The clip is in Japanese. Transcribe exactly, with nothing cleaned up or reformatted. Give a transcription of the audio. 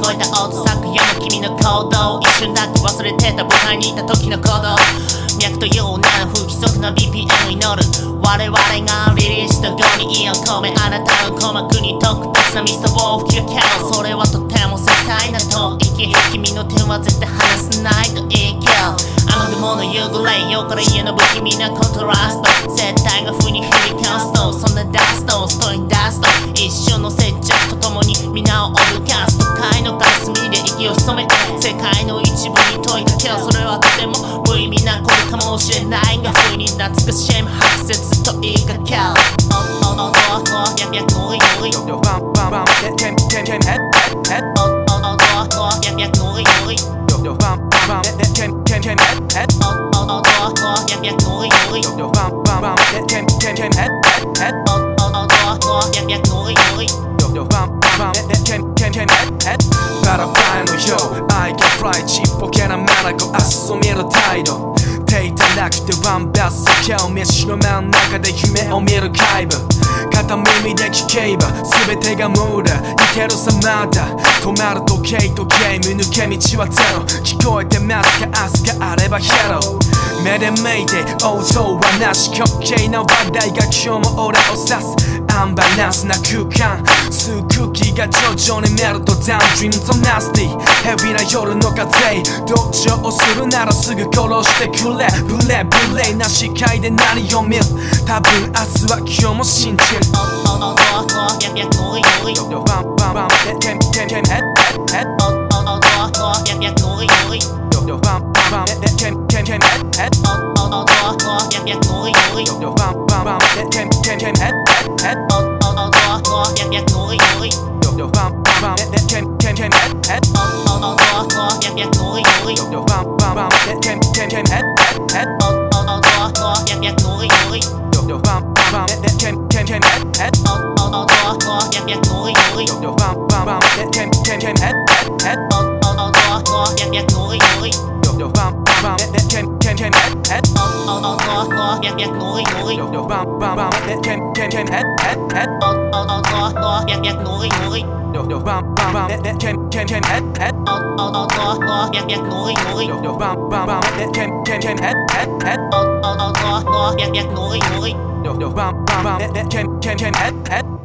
こえた音昨夜の君の行動一瞬だけ忘れてた舞台にいた時の行動脈とような不規則な ビーピーエム に乗る我々がリリースと後にイオン込めあなたの鼓膜に特別なミストを吹きかけるそれはとても繊細な吐息君の手は絶対離さないといけるあの雲の夕暮れよから家の不気味なコントラスト絶対が不に響かすとそんなダストをストに出すと一瞬の接着とともに皆を脅かす都会の片隅で息を潜めて世界の一部に問いかけるそれはとても無意味なことかもしれないが不意に懐かしむ白説と言いかけるおおおおおややこいこいバンバンバンケンケンケンヘッヘッおおおおややこいこいバンバンケンケンケンヘッヘッおおおおややこいこいバンバンバンケンケンケンヘッヘッおおおおややこいこいバンバンケンケンケンヘッヘッバタフライのよう I can fly ちっぽけな眼遊びる態度手痛なくてワンベース今日飯の真ん中で夢を見る怪物片耳で聞けば全てが無駄いけるさまだ止まる時計とゲーム抜け道はゼロ聞こえてますか明日があればヘロ目で見て応答はなし滑稽な話題が今日も俺を指すアンバランスな空間吸う空気が徐々にメルトダウン Dreams of nasty ヘビーな夜の風同情するならすぐ殺してくれブレブレな視界で何を見る多分明日は今日も信じるおおおおややこいこいバンバンバンケンケンケンヘッヘッおおおおややこいこいバンバンケンケンケンヘッヘッおおおおややこいこいバンバンバンケンケンケンヘッヘッおおおおややこいこいバンバンケンケンケンヘッヘッおおおおややこいこいバンバンバンケンケンケンヘッヘッおおおおややこいこいバンバンケンケンケンヘッヘッおおおおややこいこいバンバンバンケンケンケンヘッヘッおおおおややこいこいバンバンケンケンケンヘッヘッおおおおややこいこいバンバンバンケンケンケンヘッヘッヘッおおおおややこいこいバンバンバンケンケンケンヘッヘッおおおおややこいこいバンバンバンケンケンケンヘッヘッヘッおおおおややこいこいバンバンバンケンケンケンヘッヘッ